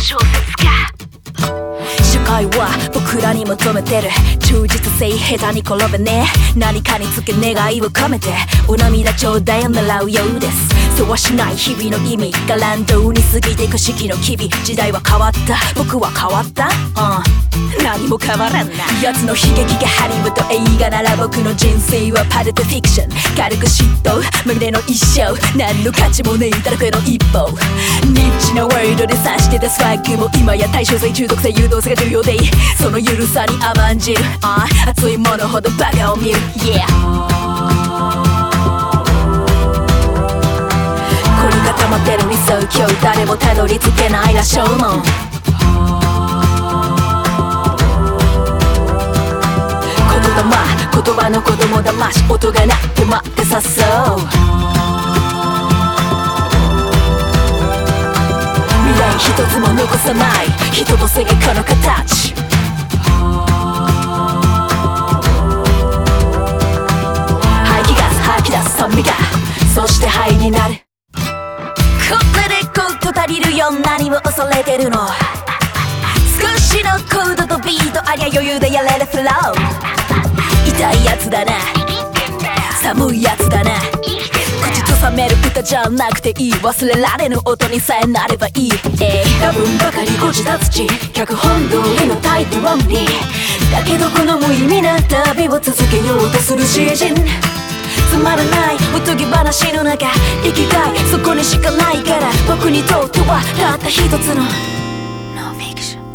小説家。社会は僕らに求めてる忠実性、下手に転べねえ、何かにつけ願いを込めてお涙ちょうだいを狙うようです。そうはしない日々の意味が乱動に過ぎていく四季の機微。時代は変わった、僕は変わった、何も変わらんな。奴の悲劇がハリウッド映画なら僕の人生はパルプフィクション。軽く嫉妬まぐれの一生、何の価値もねえだらけの一歩。ニッチなワールドで指してたスワッグも今や対称性、中毒性、誘導性が重要でその緩さに甘んじる。熱いものほどバカを見る、yeah。 凝り固まってる理想郷、誰もたどり着けない羅生門。言葉の子供騙し、音が鳴って待ってさそう。未来一つも残さない人と世界の形。排気ガス吐き出す酸味が、そして肺になる。これでこと足りるよ、何を恐れてるの。少しのコードとビートありゃ余裕でやれるフロー。痛いやつだな、寒いやつだな。口ずさめる歌じゃなくていい、忘れられぬ音にさえなればいい。多分ばかりご自立ち、脚本通りのタイト論理だけど、この無意味な旅を続けようとする詩人。つまらないおとぎ話の中、生きがいそこにしかないから、僕にとってはたった一つのノンフィクション。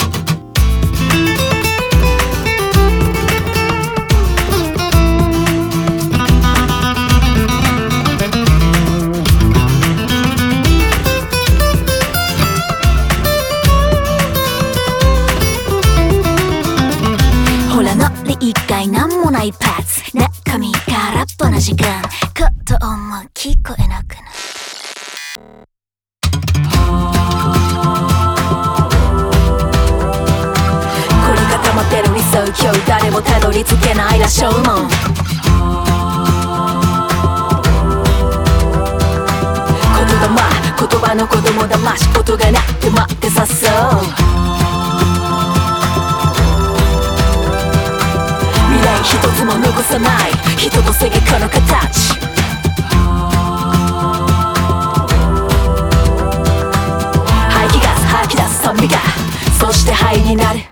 一回なんもないパーツ、中身空っぽな時間、ことも聞こえなくなる。凝り固まってる理想郷、誰もたどり着けない羅生門。言葉の子供騙し、音が鳴って待ってさそう。一つも残さない人と世界の形。排気ガス吐き出す酸味が、そして肺になる。